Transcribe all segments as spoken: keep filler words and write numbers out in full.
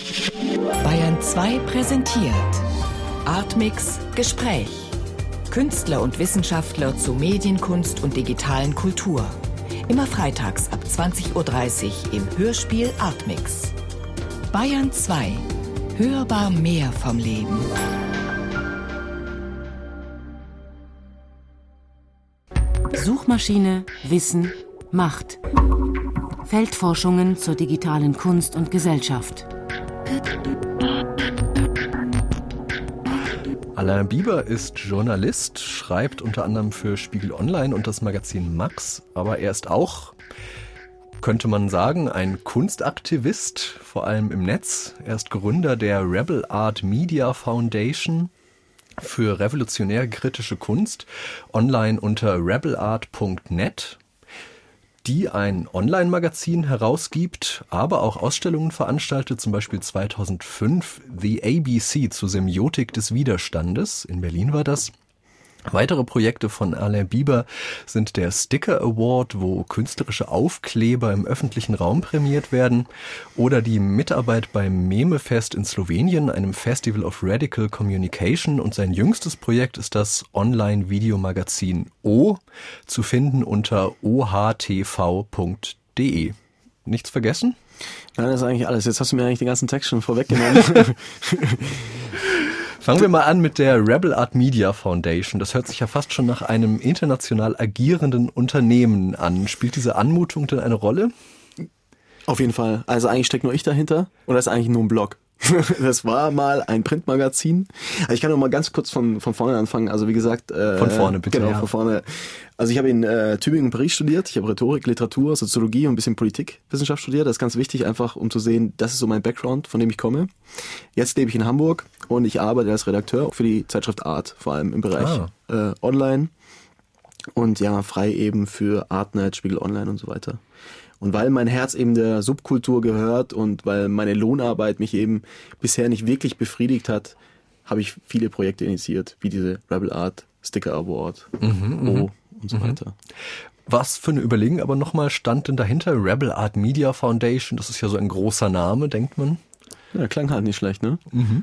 Bayern zwei präsentiert Artmix Gespräch. Künstler und Wissenschaftler zu Medienkunst und digitalen Kultur. Immer freitags ab zwanzig Uhr dreißig im Hörspiel Artmix. Bayern zwei. Hörbar mehr vom Leben. Suchmaschine, Wissen, Macht. Feldforschungen zur digitalen Kunst und Gesellschaft. Alain Biber ist Journalist, schreibt unter anderem für Spiegel Online und das Magazin Max, aber er ist auch, könnte man sagen, ein Kunstaktivist, vor allem im Netz. Er ist Gründer der Rebel Art Media Foundation für revolutionäre kritische Kunst, online unter rebel art punkt net, die ein Online-Magazin herausgibt, aber auch Ausstellungen veranstaltet, zum Beispiel zweitausendfünf The A B C zur Semiotik des Widerstandes, in Berlin war das. Weitere Projekte von Alain Biber sind der Sticker Award, wo künstlerische Aufkleber im öffentlichen Raum prämiert werden, oder die Mitarbeit beim Memefest in Slowenien, einem Festival of Radical Communication, und sein jüngstes Projekt ist das Online-Videomagazin O, zu finden unter o h t v punkt d e. Nichts vergessen? Nein, das ist eigentlich alles. Jetzt hast du mir eigentlich den ganzen Text schon vorweggenommen. Fangen wir mal an mit der Rebel Art Media Foundation. Das hört sich ja fast schon nach einem international agierenden Unternehmen an. Spielt diese Anmutung denn eine Rolle? Auf jeden Fall. Also eigentlich steckt nur ich dahinter und das ist eigentlich nur ein Blog. Das war mal ein Printmagazin. Also ich kann noch mal ganz kurz von von vorne anfangen. Also wie gesagt, äh, von vorne bitte. Genau, ja. von vorne. Also ich habe in äh, Tübingen und Paris studiert. Ich habe Rhetorik, Literatur, Soziologie und ein bisschen Politikwissenschaft studiert. Das ist ganz wichtig, einfach um zu sehen, das ist so mein Background, von dem ich komme. Jetzt lebe ich in Hamburg und ich arbeite als Redakteur für die Zeitschrift Art, vor allem im Bereich ah. äh, Online und ja frei eben für Artnet, Spiegel Online und so weiter. Und weil mein Herz eben der Subkultur gehört und weil meine Lohnarbeit mich eben bisher nicht wirklich befriedigt hat, habe ich viele Projekte initiiert, wie diese Rebel Art Sticker Award, mhm, O und so mhm. weiter. Was für eine Überlegung aber nochmal stand denn dahinter? Rebel Art Media Foundation, das ist ja so ein großer Name, denkt man. Ja, klang halt nicht schlecht, ne? Mhm.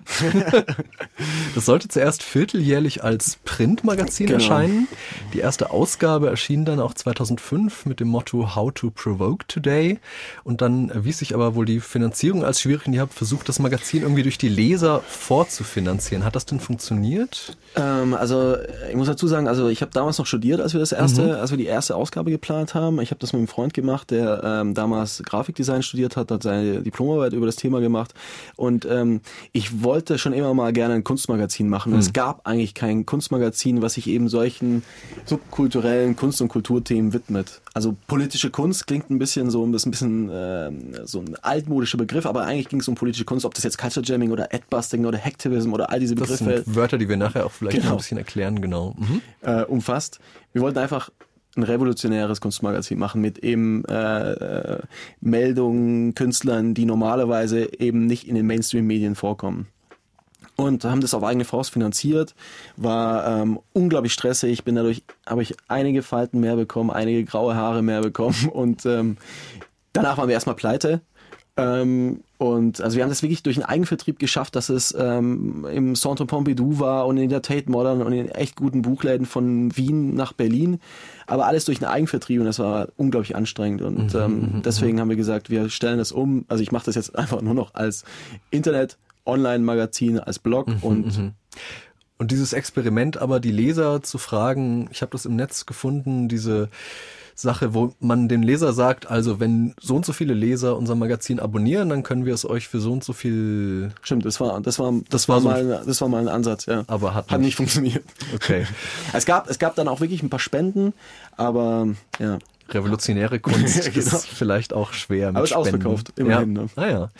Das sollte zuerst vierteljährlich als Printmagazin genau. erscheinen. Die erste Ausgabe erschien dann auch zweitausendfünf mit dem Motto How to Provoke Today. Und dann erwies sich aber wohl die Finanzierung als schwierig und ihr habt versucht, das Magazin irgendwie durch die Leser vorzufinanzieren. Hat das denn funktioniert? Ähm, also ich muss dazu sagen, also ich habe damals noch studiert, als wir das erste, Mhm. als wir die erste Ausgabe geplant haben. Ich habe das mit einem Freund gemacht, der ähm, damals Grafikdesign studiert hat, hat seine Diplomarbeit über das Thema gemacht. Und ähm, ich wollte schon immer mal gerne ein Kunstmagazin machen. Und hm. es gab eigentlich kein Kunstmagazin, was sich eben solchen subkulturellen Kunst- und Kulturthemen widmet. Also politische Kunst klingt ein bisschen so, das ist ein bisschen äh, so ein altmodischer Begriff, aber eigentlich ging es um politische Kunst, ob das jetzt Culture Jamming oder Adbusting oder Hacktivism oder all diese Begriffe. Das sind Wörter, die wir nachher auch vielleicht genau. ein bisschen erklären, genau. Mhm. Äh, umfasst. Wir wollten einfach ein revolutionäres Kunstmagazin machen mit eben äh, äh, Meldungen, Künstlern, die normalerweise eben nicht in den Mainstream-Medien vorkommen. Und haben das auf eigene Faust finanziert, war ähm, unglaublich stressig, bin dadurch, habe ich einige Falten mehr bekommen, einige graue Haare mehr bekommen und ähm, danach waren wir erstmal pleite. Ähm, und also wir haben das wirklich durch einen Eigenvertrieb geschafft, dass es ähm, im Centre Pompidou war und in der Tate Modern und in echt guten Buchläden von Wien nach Berlin, aber alles durch einen Eigenvertrieb und das war unglaublich anstrengend und mhm, ähm, deswegen haben wir gesagt, wir stellen das um, also ich mache das jetzt einfach nur noch als Internet, Online-Magazin, als Blog mhm, und mhm. Und dieses Experiment aber, die Leser zu fragen, ich habe das im Netz gefunden, diese Sache, wo man den Leser sagt, also wenn so und so viele Leser unser Magazin abonnieren, dann können wir es euch für so und so viel... Stimmt, das war das war das, das war, war so mal das war mal ein Ansatz, ja. Aber hat, hat nicht, nicht funktioniert. Okay. Es gab es gab dann auch wirklich ein paar Spenden, aber ja. Revolutionäre Kunst ja, genau. ist vielleicht auch schwer mit aber ist Spenden. ausverkauft, immerhin. Ja. Ne? Ah ja.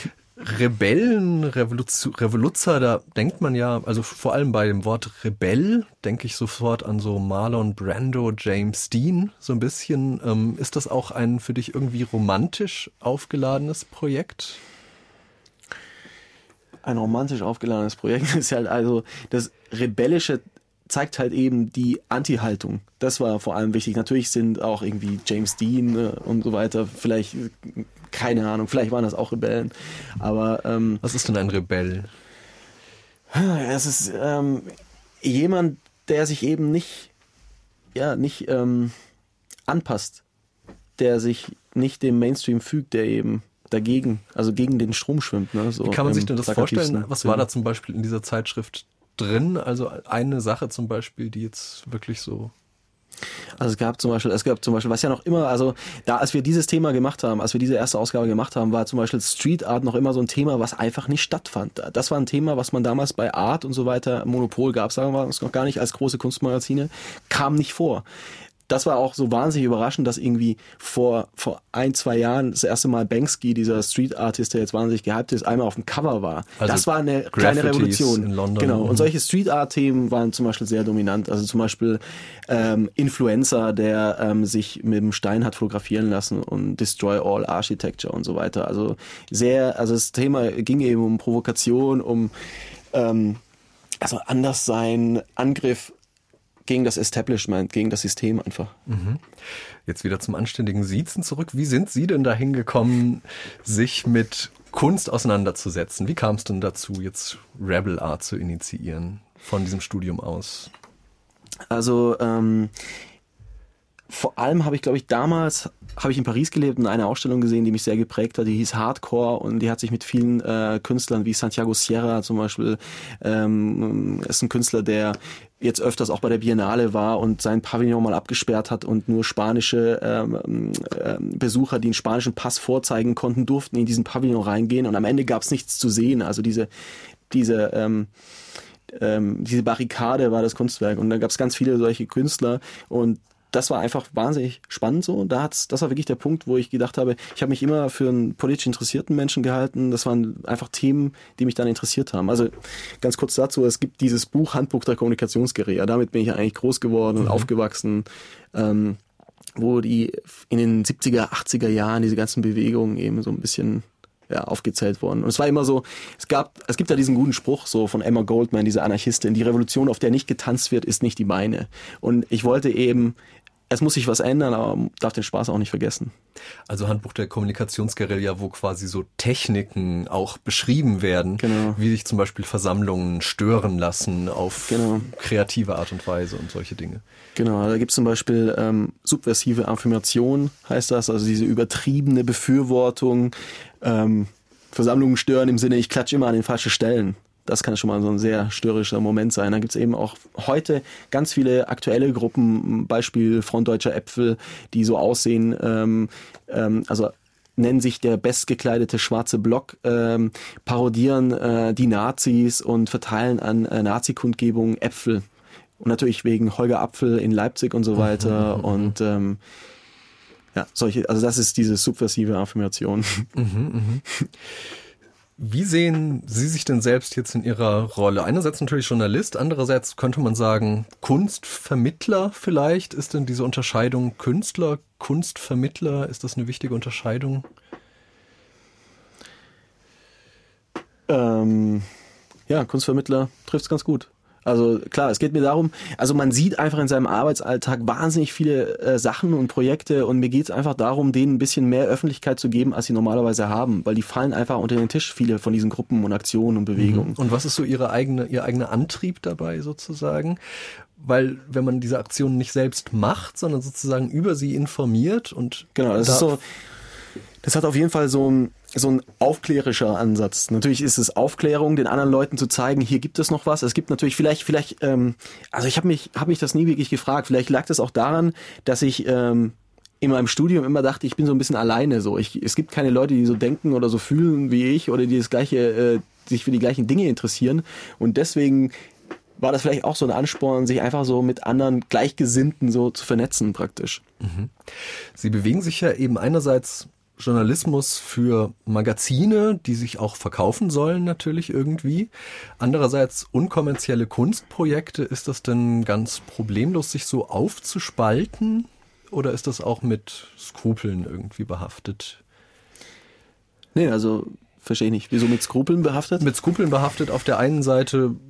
Rebellen, Revolution, Revoluzzer, da denkt man ja, also vor allem bei dem Wort Rebell, denke ich sofort an so Marlon Brando, James Dean, so ein bisschen. Ähm, ist das auch ein für dich irgendwie romantisch aufgeladenes Projekt? Ein romantisch aufgeladenes Projekt ist halt also das rebellische zeigt halt eben die Anti-Haltung. Das war vor allem wichtig. Natürlich sind auch irgendwie James Dean äh, und so weiter, vielleicht, keine Ahnung, vielleicht waren das auch Rebellen. Aber ähm, was ist denn ein Rebell? Es ist ähm, jemand, der sich eben nicht, ja, nicht ähm, anpasst, der sich nicht dem Mainstream fügt, der eben dagegen, also gegen den Strom schwimmt. Ne? So Wie kann man sich denn das vorstellen? Was war Sinn. da zum Beispiel in dieser Zeitschrift drin? Also eine Sache zum Beispiel, die jetzt wirklich so... Also es gab zum Beispiel, es gab zum Beispiel, was ja noch immer, also da, als wir dieses Thema gemacht haben, als wir diese erste Ausgabe gemacht haben, war zum Beispiel Street Art noch immer so ein Thema, was einfach nicht stattfand. Das war ein Thema, was man damals bei Art und so weiter, Monopol gab, sagen wir es noch gar nicht, als große Kunstmagazine, kam nicht vor. Das war auch so wahnsinnig überraschend, dass irgendwie vor vor ein, zwei Jahren das erste Mal Banksy, dieser Street Artist, der jetzt wahnsinnig gehypt ist, einmal auf dem Cover war. Also das war eine kleine Revolution. In London. Genau. Und solche Street Art Themen waren zum Beispiel sehr dominant. Also zum Beispiel ähm, Influencer, der ähm, sich mit dem Stein hat fotografieren lassen und Destroy All Architecture und so weiter. Also sehr, also das Thema ging eben um Provokation, um ähm, also Anderssein, Angriff gegen das Establishment, gegen das System einfach. Mhm. Jetzt wieder zum anständigen Siezen zurück. Wie sind Sie denn dahin gekommen, sich mit Kunst auseinanderzusetzen? Wie kam es denn dazu, jetzt Rebel Art zu initiieren, von diesem Studium aus? Also ähm, vor allem habe ich, glaube ich, damals habe ich in Paris gelebt und eine Ausstellung gesehen, die mich sehr geprägt hat, die hieß Hardcore und die hat sich mit vielen äh, Künstlern wie Santiago Sierra zum Beispiel, ähm, ist ein Künstler, der jetzt öfters auch bei der Biennale war und sein Pavillon mal abgesperrt hat und nur spanische ähm, äh, Besucher, die einen spanischen Pass vorzeigen konnten, durften in diesen Pavillon reingehen und am Ende gab es nichts zu sehen. Also diese diese ähm, ähm, diese Barrikade war das Kunstwerk und da gab es ganz viele solche Künstler und das war einfach wahnsinnig spannend so. Und da hat's, das war wirklich der Punkt, wo ich gedacht habe, ich habe mich immer für einen politisch interessierten Menschen gehalten. Das waren einfach Themen, die mich dann interessiert haben. Also ganz kurz dazu, es gibt dieses Buch Handbuch der Kommunikationsguerilla. Damit bin ich eigentlich groß geworden und mhm. aufgewachsen, ähm, wo die in den siebziger, achtziger Jahren diese ganzen Bewegungen eben so ein bisschen ja, aufgezählt worden. Und es war immer so, es gab, es gibt ja diesen guten Spruch so von Emma Goldman, diese Anarchistin, die Revolution, auf der nicht getanzt wird, ist nicht die meine. Und ich wollte eben, es muss sich was ändern, aber man darf den Spaß auch nicht vergessen. Also Handbuch der Kommunikationsguerilla, wo quasi so Techniken auch beschrieben werden, genau. wie sich zum Beispiel Versammlungen stören lassen auf genau. kreative Art und Weise und solche Dinge. Genau, da gibt es zum Beispiel ähm, subversive Affirmation, heißt das, also diese übertriebene Befürwortung, ähm, Versammlungen stören im Sinne, ich klatsche immer an den falschen Stellen. Das kann schon mal so ein sehr störrischer Moment sein. Dann gibt es eben auch heute ganz viele aktuelle Gruppen, Beispiel Front Deutscher Äpfel, die so aussehen, ähm, ähm, also nennen sich der bestgekleidete schwarze Block, ähm, parodieren äh, die Nazis und verteilen an äh, Nazi-Kundgebungen Äpfel. Und natürlich wegen Holger Apfel in Leipzig und so weiter. Mhm, und ähm, ja, solche, also das ist diese subversive Affirmation. Mhm, mh. Wie sehen Sie sich denn selbst jetzt in Ihrer Rolle? Einerseits natürlich Journalist, andererseits könnte man sagen Kunstvermittler vielleicht. Ist denn diese Unterscheidung Künstler, Kunstvermittler, ist das eine wichtige Unterscheidung? Ähm, ja, Kunstvermittler trifft es ganz gut. Also klar, es geht mir darum, also man sieht einfach in seinem Arbeitsalltag wahnsinnig viele äh, Sachen und Projekte und mir geht es einfach darum, denen ein bisschen mehr Öffentlichkeit zu geben, als sie normalerweise haben, weil die fallen einfach unter den Tisch, viele von diesen Gruppen und Aktionen und Bewegungen. Und was ist so Ihre eigene, Ihr eigener Antrieb dabei sozusagen? Weil wenn man diese Aktionen nicht selbst macht, sondern sozusagen über sie informiert und... Genau, das da ist so... Das hat auf jeden Fall so ein, so ein aufklärischer Ansatz. Natürlich ist es Aufklärung, den anderen Leuten zu zeigen, hier gibt es noch was. Es gibt natürlich vielleicht, vielleicht, ähm, also ich habe mich, habe mich das nie wirklich gefragt. Vielleicht lag das auch daran, dass ich ähm, in meinem Studium immer dachte, ich bin so ein bisschen alleine. So, ich, es gibt keine Leute, die so denken oder so fühlen wie ich oder die das gleiche, äh, sich für die gleichen Dinge interessieren. Und deswegen war das vielleicht auch so ein Ansporn, sich einfach so mit anderen Gleichgesinnten so zu vernetzen praktisch. Mhm. Sie bewegen sich ja eben einerseits Journalismus für Magazine, die sich auch verkaufen sollen natürlich irgendwie. Andererseits unkommerzielle Kunstprojekte. Ist das denn ganz problemlos, sich so aufzuspalten? Oder ist das auch mit Skrupeln irgendwie behaftet? Nee, also verstehe ich nicht. Wieso mit Skrupeln behaftet? Mit Skrupeln behaftet auf der einen Seite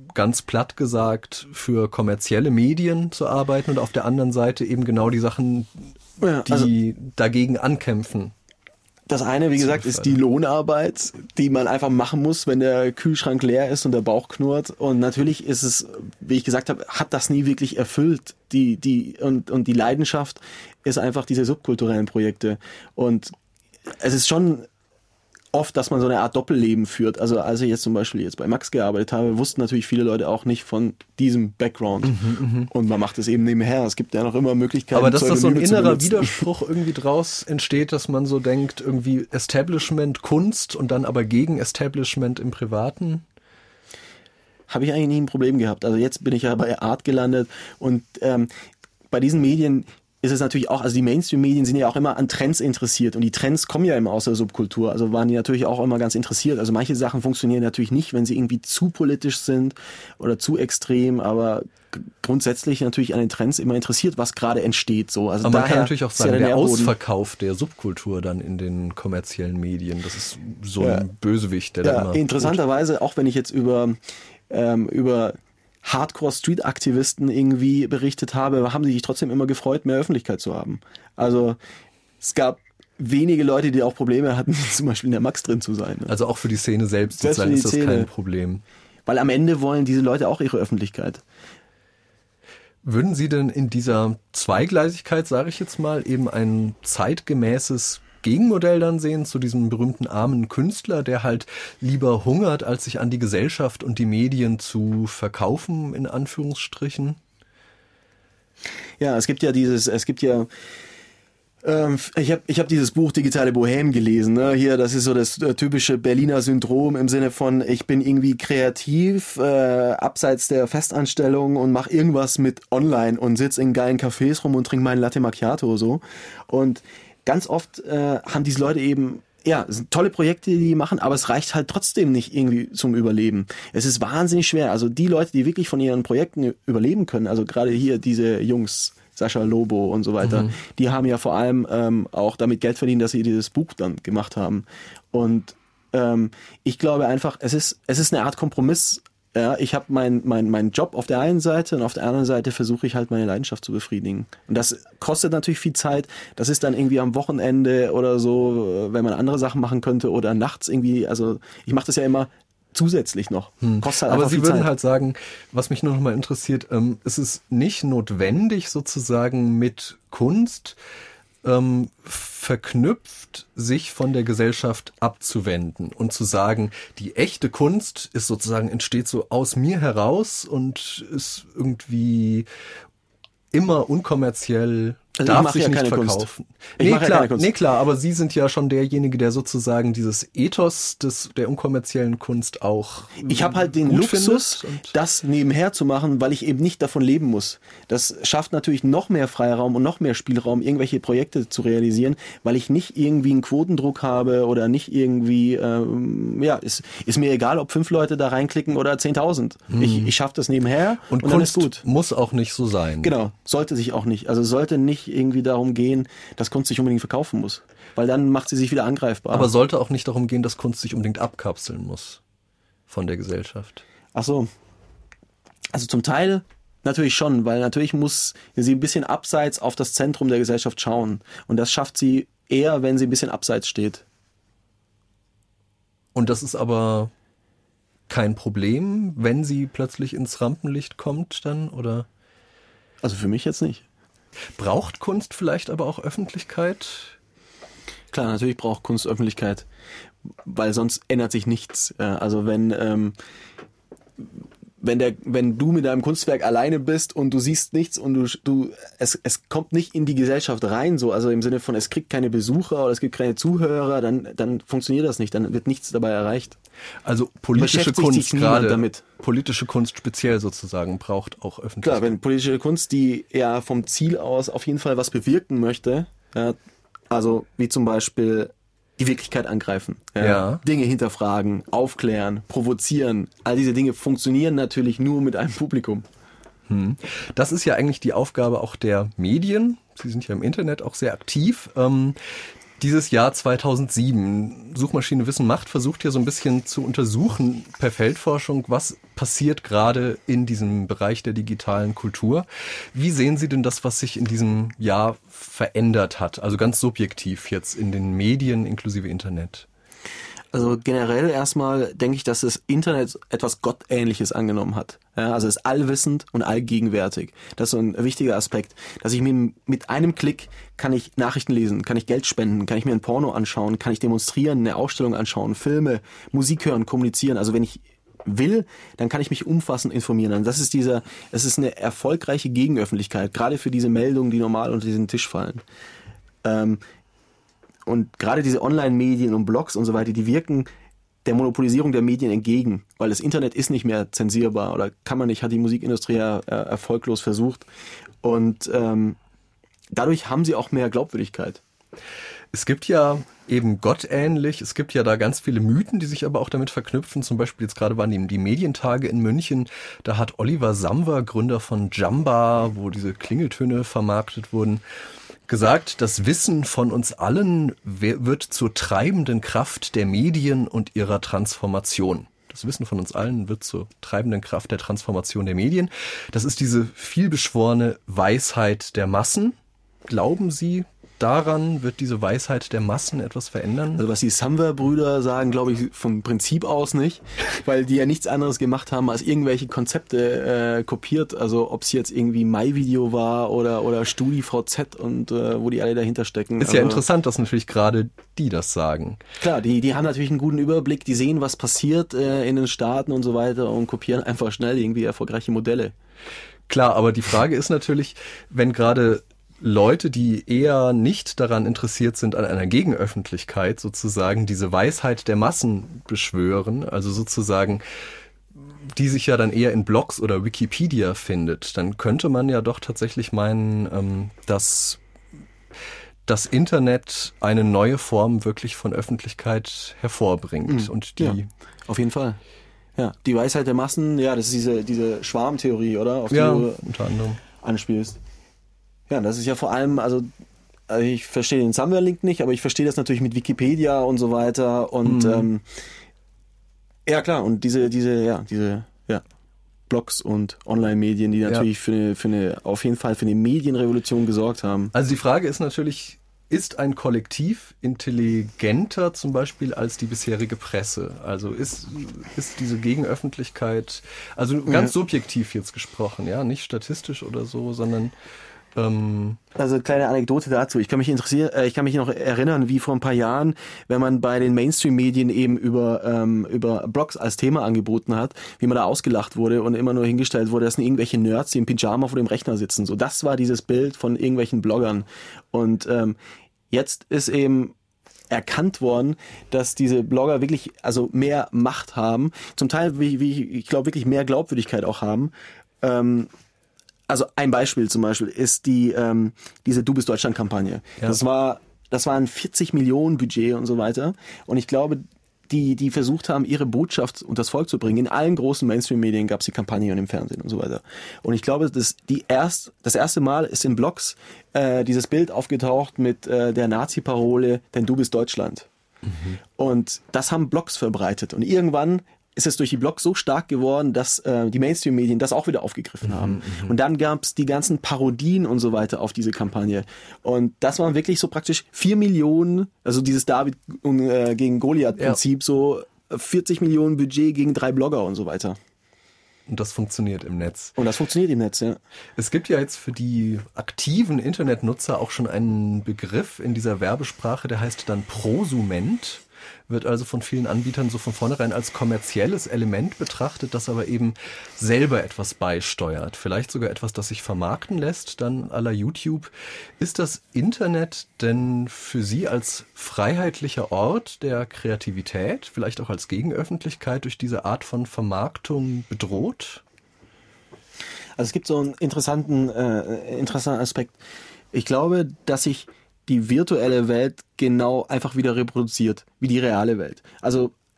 ganz platt gesagt für kommerzielle Medien zu arbeiten und auf der anderen Seite eben genau die Sachen, Ja, die also dagegen ankämpfen. das eine, wie gesagt, ist die Lohnarbeit, die man einfach machen muss, wenn der Kühlschrank leer ist und der Bauch knurrt. Und natürlich ist es, wie ich gesagt habe, hat das nie wirklich erfüllt. Die, die, und, und die Leidenschaft ist einfach diese subkulturellen Projekte. Und es ist schon oft, dass man so eine Art Doppelleben führt. Also als ich jetzt zum Beispiel jetzt bei Max gearbeitet habe, wussten natürlich viele Leute auch nicht von diesem Background. Mhm, und man macht es eben nebenher. Es gibt ja noch immer Möglichkeiten. Aber dass das so ein Pseudonyme zu innerer benutzen. Widerspruch irgendwie draus entsteht, dass man so denkt, irgendwie Establishment, Kunst und dann aber gegen Establishment im Privaten. Habe ich eigentlich nie ein Problem gehabt. Also jetzt bin ich ja bei Art gelandet und ähm, bei diesen Medien ist es natürlich auch, also die Mainstream-Medien sind ja auch immer an Trends interessiert und die Trends kommen ja immer aus der Subkultur, also waren die natürlich auch immer ganz interessiert. Also manche Sachen funktionieren natürlich nicht, wenn sie irgendwie zu politisch sind oder zu extrem, aber g- grundsätzlich natürlich an den Trends immer interessiert, was gerade entsteht. So. Also Aber man daher kann natürlich auch ist ja sagen, der Nährboden. Ausverkauf der Subkultur dann in den kommerziellen Medien, das ist so Ja. ein Bösewicht, der da Ja, immer... interessanterweise, auch wenn ich jetzt über, ähm, über Hardcore-Street-Aktivisten irgendwie berichtet habe, haben sie sich trotzdem immer gefreut, mehr Öffentlichkeit zu haben. Also es gab wenige Leute, die auch Probleme hatten, zum Beispiel in der Max drin zu sein. Ne? Also auch für die Szene selbst Selbst sozusagen für ist die das kein Szene. Problem. Weil am Ende wollen diese Leute auch ihre Öffentlichkeit. Würden Sie denn in dieser Zweigleisigkeit, sage ich jetzt mal, eben ein zeitgemäßes Gegenmodell dann sehen zu diesem berühmten armen Künstler, der halt lieber hungert, als sich an die Gesellschaft und die Medien zu verkaufen, in Anführungsstrichen? Ja, es gibt ja dieses, es gibt ja Ähm, ich habe ich hab dieses Buch Digitale Bohème gelesen. Ne? Hier, das ist so das äh, typische Berliner Syndrom im Sinne von, ich bin irgendwie kreativ, äh, abseits der Festanstellung und mache irgendwas mit online und sitze in geilen Cafés rum und trinke meinen Latte Macchiato so. Und ganz oft äh, haben diese Leute eben, ja, es sind tolle Projekte, die die machen, aber es reicht halt trotzdem nicht irgendwie zum Überleben. Es ist wahnsinnig schwer. Also die Leute, die wirklich von ihren Projekten überleben können, also gerade hier diese Jungs, Sascha Lobo und so weiter, mhm. die haben ja vor allem ähm, auch damit Geld verdient, dass sie dieses Buch dann gemacht haben. Und ähm, ich glaube einfach, es ist, es ist eine Art Kompromiss. Ja, ich habe meinen mein, mein Job auf der einen Seite und auf der anderen Seite versuche ich halt meine Leidenschaft zu befriedigen. Und das kostet natürlich viel Zeit. Das ist dann irgendwie am Wochenende oder so, wenn man andere Sachen machen könnte oder nachts irgendwie. Also ich mache das ja immer zusätzlich noch. Hm. Kostet halt Aber einfach Sie viel würden Zeit. halt sagen, was mich nur noch mal interessiert, ähm, es ist nicht notwendig sozusagen mit Kunst ähm, verknüpft, sich von der Gesellschaft abzuwenden und zu sagen, die echte Kunst ist sozusagen, entsteht so aus mir heraus und ist irgendwie immer unkommerziell, Also ich darf mache sich ja nicht keine Kunst. verkaufen. Ich Nee, mache ja klar, keine Kunst. nee, klar, aber Sie sind ja schon derjenige, der sozusagen dieses Ethos des, der unkommerziellen Kunst auch Ich habe halt den gut Luxus, findet und- das nebenher zu machen, weil ich eben nicht davon leben muss. Das schafft natürlich noch mehr Freiraum und noch mehr Spielraum, irgendwelche Projekte zu realisieren, weil ich nicht irgendwie einen Quotendruck habe oder nicht irgendwie, ähm, ja, ist, ist mir egal, ob fünf Leute da reinklicken oder zehntausend. Ich, ich schaffe das nebenher und, Und, dann ist Kunst gut. muss auch nicht so sein. Genau, sollte sich auch nicht. Also sollte nicht irgendwie darum gehen, dass Kunst sich unbedingt verkaufen muss. Weil dann macht sie sich wieder angreifbar. Aber sollte auch nicht darum gehen, dass Kunst sich unbedingt abkapseln muss von der Gesellschaft. Ach so. Also zum Teil natürlich schon, weil natürlich muss sie ein bisschen abseits auf das Zentrum der Gesellschaft schauen. Und das schafft sie eher, wenn sie ein bisschen abseits steht. Und das ist aber kein Problem, wenn sie plötzlich ins Rampenlicht kommt dann, oder? Also für mich jetzt nicht. Braucht Kunst vielleicht aber auch Öffentlichkeit? Klar, natürlich braucht Kunst Öffentlichkeit, weil sonst ändert sich nichts. Äh, Also wenn ähm, wenn der wenn du mit deinem Kunstwerk alleine bist und du siehst nichts und du du es es kommt nicht in die Gesellschaft rein, so also im Sinne von es kriegt keine Besucher oder es gibt keine Zuhörer, dann dann funktioniert das nicht, dann wird nichts dabei erreicht. Also politische Beschäftigt sich Kunst niemand gerade, damit. politische Kunst speziell sozusagen braucht auch Öffentlichkeit. Klar, wenn politische Kunst, die ja vom Ziel aus auf jeden Fall was bewirken möchte, ja, also wie zum Beispiel die Wirklichkeit angreifen, ja, Ja. Dinge hinterfragen, aufklären, provozieren, all diese Dinge funktionieren natürlich nur mit einem Publikum. Hm. Das ist ja eigentlich die Aufgabe auch der Medien. Sie sind ja im Internet auch sehr aktiv. Ähm, Dieses Jahr zweitausendsieben, Suchmaschine Wissen Macht versucht ja so ein bisschen zu untersuchen per Feldforschung, was passiert gerade in diesem Bereich der digitalen Kultur. Wie sehen Sie denn das, was sich in diesem Jahr verändert hat? Also ganz subjektiv jetzt in den Medien inklusive Internet. Also generell erstmal denke ich, dass das Internet etwas Gottähnliches angenommen hat. Ja, also es ist allwissend und allgegenwärtig. Das ist so ein wichtiger Aspekt, dass ich mir mit einem Klick kann ich Nachrichten lesen, kann ich Geld spenden, kann ich mir ein Porno anschauen, kann ich demonstrieren, eine Ausstellung anschauen, Filme, Musik hören, kommunizieren. Also wenn ich will, dann kann ich mich umfassend informieren. Und das ist dieser, es ist eine erfolgreiche Gegenöffentlichkeit, gerade für diese Meldungen, die normal unter diesen Tisch fallen. Ähm, Und gerade diese Online-Medien und Blogs und so weiter, die wirken der Monopolisierung der Medien entgegen, weil das Internet ist nicht mehr zensierbar oder kann man nicht, hat die Musikindustrie ja äh, erfolglos versucht. Und ähm, dadurch haben sie auch mehr Glaubwürdigkeit. Es gibt ja eben gottähnlich, es gibt ja da ganz viele Mythen, die sich aber auch damit verknüpfen. Zum Beispiel jetzt gerade waren die, die Medientage in München, da hat Oliver Samwer, Gründer von Jamba, wo diese Klingeltöne vermarktet wurden, gesagt, das Wissen von uns allen wird zur treibenden Kraft der Medien und ihrer Transformation. Das Wissen von uns allen wird zur treibenden Kraft der Transformation der Medien. Das ist diese vielbeschworene Weisheit der Massen. Glauben Sie daran, wird diese Weisheit der Massen etwas verändern? Also was die Samwer-Brüder sagen, glaube ich, vom Prinzip aus nicht, weil die ja nichts anderes gemacht haben, als irgendwelche Konzepte äh, kopiert. Also ob es jetzt irgendwie MyVideo war oder oder StudiVZ und äh, wo die alle dahinter stecken. Ist ja also, interessant, dass natürlich gerade die das sagen. Klar, die die haben natürlich einen guten Überblick, die sehen, was passiert äh, in den Staaten und so weiter und kopieren einfach schnell irgendwie erfolgreiche Modelle. Klar, aber die Frage ist natürlich, wenn gerade Leute, die eher nicht daran interessiert sind, an einer Gegenöffentlichkeit sozusagen diese Weisheit der Massen beschwören, also sozusagen, die sich ja dann eher in Blogs oder Wikipedia findet, dann könnte man ja doch tatsächlich meinen, dass das Internet eine neue Form wirklich von Öffentlichkeit hervorbringt. Mhm. Und die ja, auf jeden Fall. Ja, die Weisheit der Massen, ja, das ist diese, diese Schwarmtheorie, oder? Auf die ja, du unter anderem anspielst. Ja, das ist ja vor allem, also, also ich verstehe den Samwer-Link nicht, aber ich verstehe das natürlich mit Wikipedia und so weiter und mhm. ähm, ja klar, und diese, diese, ja, diese, ja, Blogs und Online-Medien, die natürlich ja. für eine, für eine, auf jeden Fall für eine Medienrevolution gesorgt haben. Also die Frage ist natürlich, ist ein Kollektiv intelligenter zum Beispiel als die bisherige Presse? Also ist, ist diese Gegenöffentlichkeit, also ganz ja. subjektiv jetzt gesprochen, ja, nicht statistisch oder so, sondern also kleine Anekdote dazu. Ich kann mich interessieren, äh, ich kann mich noch erinnern, wie vor ein paar Jahren, wenn man bei den Mainstream-Medien eben über ähm, über Blogs als Thema angeboten hat, wie man da ausgelacht wurde und immer nur hingestellt wurde, das sind irgendwelche Nerds, die im Pyjama vor dem Rechner sitzen. So, das war dieses Bild von irgendwelchen Bloggern. Und ähm, jetzt ist eben erkannt worden, dass diese Blogger wirklich also mehr Macht haben, zum Teil, wie, wie ich glaube, wirklich mehr Glaubwürdigkeit auch haben. Ähm, Also ein Beispiel zum Beispiel ist die ähm, diese Du bist Deutschland-Kampagne. Ja. Das war das war ein vierzig Millionen Budget und so weiter. Und ich glaube, die die versucht haben, ihre Botschaft unters Volk zu bringen. In allen großen Mainstream-Medien gab es die Kampagne und im Fernsehen und so weiter. Und ich glaube, dass die erst das erste Mal ist in Blogs äh, dieses Bild aufgetaucht mit äh, der Nazi-Parole, denn du bist Deutschland. Mhm. Und das haben Blogs verbreitet. Und irgendwann ist es durch die Blogs so stark geworden, dass äh, die Mainstream-Medien das auch wieder aufgegriffen haben. Mhm, und dann gab es die ganzen Parodien und so weiter auf diese Kampagne. Und das waren wirklich so praktisch vier Millionen, also dieses David äh, gegen Goliath-Prinzip, ja. so vierzig Millionen Budget gegen drei Blogger und so weiter. Und das funktioniert im Netz. Und das funktioniert im Netz, ja. Es gibt ja jetzt für die aktiven Internetnutzer auch schon einen Begriff in dieser Werbesprache, der heißt dann Prosument. Wird also von vielen Anbietern so von vornherein als kommerzielles Element betrachtet, das aber eben selber etwas beisteuert. Vielleicht sogar etwas, das sich vermarkten lässt, dann à la YouTube. Ist das Internet denn für Sie als freiheitlicher Ort der Kreativität, vielleicht auch als Gegenöffentlichkeit durch diese Art von Vermarktung bedroht? Also es gibt so einen interessanten, äh, interessanten Aspekt. Ich glaube, dass ich die virtuelle Welt genau einfach wieder reproduziert, wie die reale Welt. Also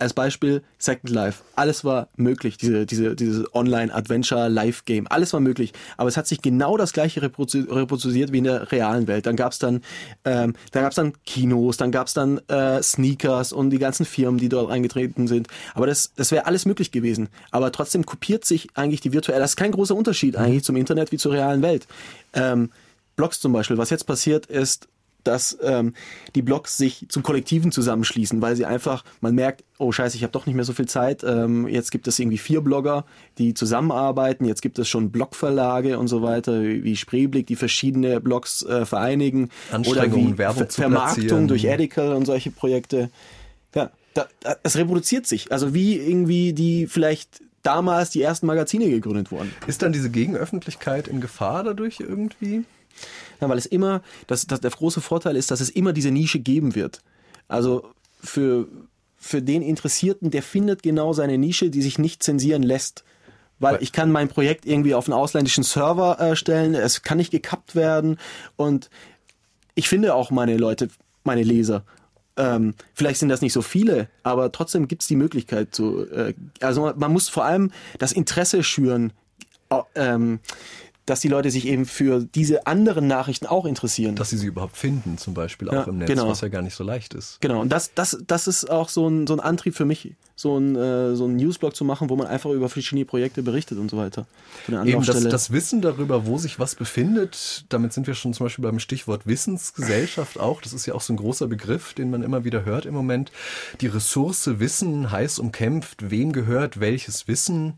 als Beispiel Second Life. Alles war möglich, diese, diese, dieses Online-Adventure-Live-Game. Alles war möglich. Aber es hat sich genau das gleiche reproduziert wie in der realen Welt. Dann gab's dann, ähm, dann gab's dann Kinos, dann gab's dann äh, Sneakers und die ganzen Firmen, die dort eingetreten sind. Aber das, das wäre alles möglich gewesen. Aber trotzdem kopiert sich eigentlich die virtuelle, das ist kein großer Unterschied eigentlich zum Internet wie zur realen Welt. Ähm, Blogs zum Beispiel. Was jetzt passiert ist, dass ähm, die Blogs sich zu Kollektiven zusammenschließen, weil sie einfach, man merkt, oh scheiße, ich habe doch nicht mehr so viel Zeit, ähm, jetzt gibt es irgendwie vier Blogger, die zusammenarbeiten, jetzt gibt es schon Blogverlage und so weiter, wie, wie Spreeblick, die verschiedene Blogs äh, vereinigen. Anstrengungen, oder wie Werbung Ver- zu Vermarktung platzieren. durch Edical und solche Projekte. Ja, da, da, es reproduziert sich. Also wie irgendwie die vielleicht damals die ersten Magazine gegründet wurden. Ist dann diese Gegenöffentlichkeit in Gefahr dadurch irgendwie? Ja, weil es immer, das, das, der große Vorteil ist, dass es immer diese Nische geben wird. Also für, für den Interessierten, der findet genau seine Nische, die sich nicht zensieren lässt. Weil ich kann mein Projekt irgendwie auf einen ausländischen Server äh, stellen, es kann nicht gekappt werden und ich finde auch meine Leute, meine Leser. Ähm, vielleicht sind das nicht so viele, aber trotzdem gibt es die Möglichkeit zu, äh, also man muss vor allem das Interesse schüren, äh, ähm, dass die Leute sich eben für diese anderen Nachrichten auch interessieren. Dass sie sie überhaupt finden, zum Beispiel auch Ja, im Netz, genau. was ja gar nicht so leicht ist. Genau, und das, das, das ist auch so ein, so ein Antrieb für mich, so ein, äh, so ein Newsblog zu machen, wo man einfach über verschiedene Projekte berichtet und so weiter. So eine Eben das, Anlaufstelle. das Wissen darüber, wo sich was befindet, damit sind wir schon zum Beispiel beim Stichwort Wissensgesellschaft auch. Das ist ja auch so ein großer Begriff, den man immer wieder hört im Moment. Die Ressource Wissen, heiß umkämpft, wem gehört welches Wissen?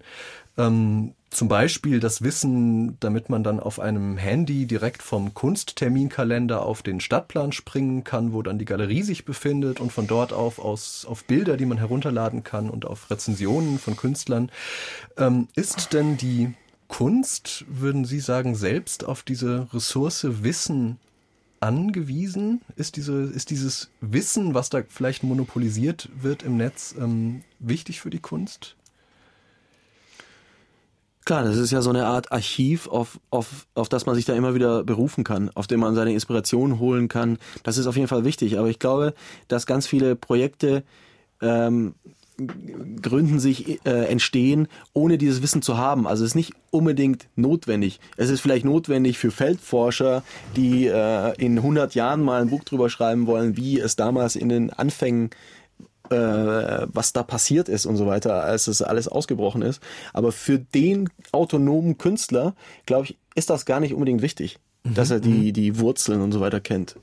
Ähm, zum Beispiel das Wissen, damit man dann auf einem Handy direkt vom Kunstterminkalender auf den Stadtplan springen kann, wo dann die Galerie sich befindet und von dort auf aus, auf Bilder, die man herunterladen kann und auf Rezensionen von Künstlern. Ähm, ist denn die Kunst, würden Sie sagen, selbst auf diese Ressource Wissen angewiesen? Ist diese, ist dieses Wissen, was da vielleicht monopolisiert wird im Netz, ähm, wichtig für die Kunst? Klar, das ist ja so eine Art Archiv, auf, auf, auf das man sich da immer wieder berufen kann, auf dem man seine Inspiration holen kann. Das ist auf jeden Fall wichtig. Aber ich glaube, dass ganz viele Projekte ähm, gründen sich, äh, entstehen, ohne dieses Wissen zu haben. Also es ist nicht unbedingt notwendig. Es ist vielleicht notwendig für Feldforscher, die äh, in hundert Jahren mal ein Buch drüber schreiben wollen, wie es damals in den Anfängen was da passiert ist und so weiter, als es alles ausgebrochen ist. Aber für den autonomen Künstler, glaube ich, ist das gar nicht unbedingt wichtig, mhm. dass er die, die Wurzeln und so weiter kennt.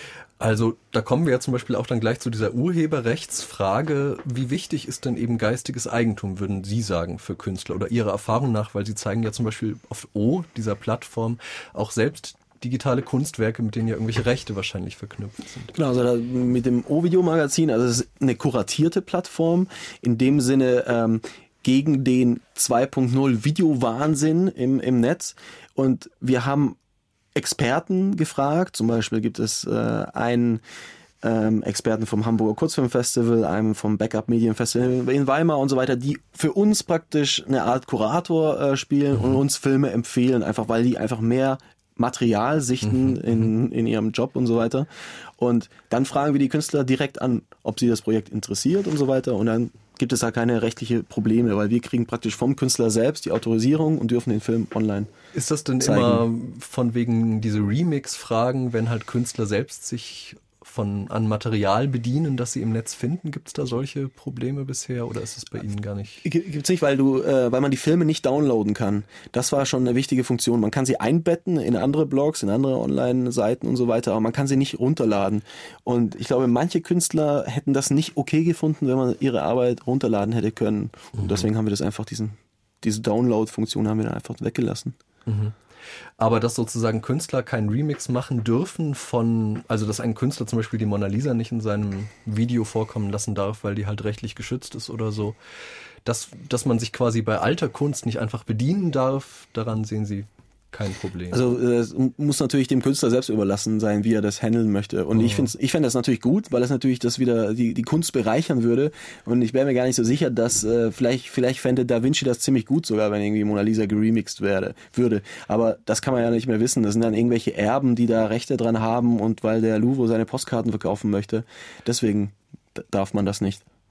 Also da kommen wir ja zum Beispiel auch dann gleich zu dieser Urheberrechtsfrage. Wie wichtig ist denn eben geistiges Eigentum, würden Sie sagen, für Künstler oder Ihrer Erfahrung nach? Weil Sie zeigen ja zum Beispiel auf O, dieser Plattform, auch selbst digitale Kunstwerke, mit denen ja irgendwelche Rechte wahrscheinlich verknüpft sind. Genau, also da mit dem O-Video-Magazin, also es ist eine kuratierte Plattform, in dem Sinne ähm, gegen den zwei Punkt null Videowahnsinn im, im Netz. Und wir haben Experten gefragt, zum Beispiel gibt es äh, einen ähm, Experten vom Hamburger Kurzfilmfestival, einen vom Backup Medienfestival in Weimar und so weiter, die für uns praktisch eine Art Kurator äh, spielen mhm. und uns Filme empfehlen, einfach weil die einfach mehr Material sichten mhm. in, in ihrem Job und so weiter. Und dann fragen wir die Künstler direkt an, ob sie das Projekt interessiert und so weiter. Und dann gibt es da keine rechtlichen Probleme, weil wir kriegen praktisch vom Künstler selbst die Autorisierung und dürfen den Film online Ist das denn zeigen. Immer von wegen diese Remix-Fragen, wenn halt Künstler selbst sich von an Material bedienen, das sie im Netz finden? Gibt es da solche Probleme bisher oder ist es bei Ihnen gar nicht? Gibt's nicht, weil du, äh, weil man die Filme nicht downloaden kann. Das war schon eine wichtige Funktion. Man kann sie einbetten in andere Blogs, in andere Online-Seiten und so weiter, aber man kann sie nicht runterladen. Und ich glaube, manche Künstler hätten das nicht okay gefunden, wenn man ihre Arbeit runterladen hätte können. Und mhm. deswegen haben wir das einfach, diesen, diese Download-Funktion haben wir dann einfach weggelassen. Mhm. Aber dass sozusagen Künstler keinen Remix machen dürfen von, also dass ein Künstler zum Beispiel die Mona Lisa nicht in seinem Video vorkommen lassen darf, weil die halt rechtlich geschützt ist oder so, dass, dass man sich quasi bei alter Kunst nicht einfach bedienen darf, daran sehen Sie kein Problem. Also es muss natürlich dem Künstler selbst überlassen sein, wie er das handeln möchte. Und oh. ich finde ich fände das natürlich gut, weil es natürlich das wieder die, die Kunst bereichern würde. Und ich wäre mir gar nicht so sicher, dass äh, vielleicht vielleicht fände Da Vinci das ziemlich gut sogar, wenn irgendwie Mona Lisa geremixed werde, würde. Aber das kann man ja nicht mehr wissen. Das sind dann irgendwelche Erben, die da Rechte dran haben und weil der Louvre seine Postkarten verkaufen möchte. Deswegen darf man das nicht.